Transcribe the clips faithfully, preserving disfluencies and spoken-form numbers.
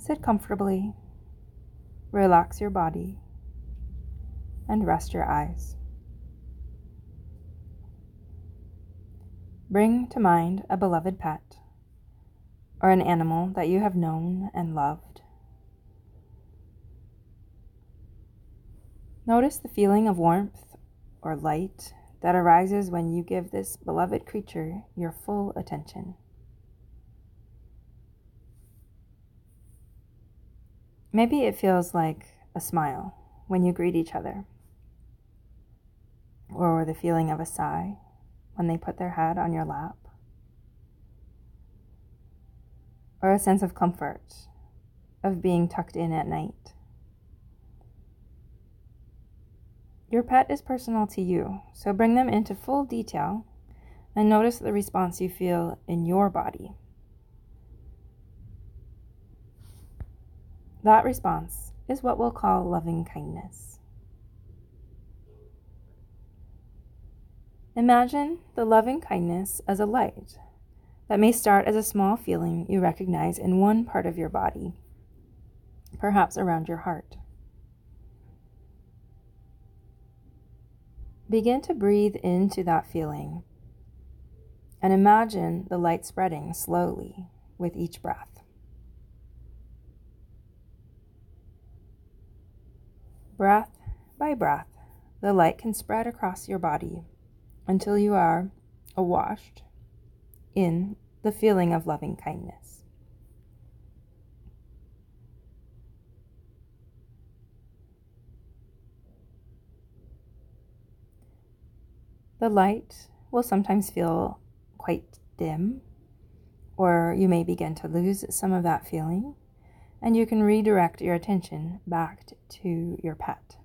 Sit comfortably, relax your body, and rest your eyes. Bring to mind a beloved pet or an animal that you have known and loved. Notice the feeling of warmth or light that arises when you give this beloved creature your full attention. Maybe it feels like a smile when you greet each other, or the feeling of a sigh when they put their head on your lap, or a sense of comfort of being tucked in at night. Your pet is personal to you, so bring them into full detail and notice the response you feel in your body. That response is what we'll call loving kindness. Imagine the loving kindness as a light that may start as a small feeling you recognize in one part of your body, perhaps around your heart. Begin to breathe into that feeling and imagine the light spreading slowly with each breath. Breath by breath, the light can spread across your body until you are awashed in the feeling of loving kindness. The light will sometimes feel quite dim, or you may begin to lose some of that feeling, and you can redirect your attention back to your pet.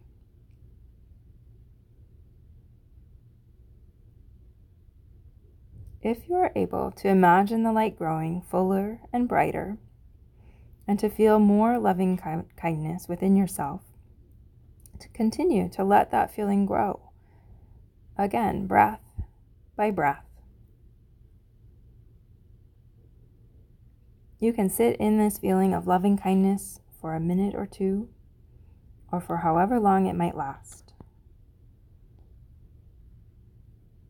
If you are able to imagine the light growing fuller and brighter, and to feel more loving ki- kindness within yourself, to continue to let that feeling grow. Again, breath by breath. You can sit in this feeling of loving kindness for a minute or two, or for however long it might last.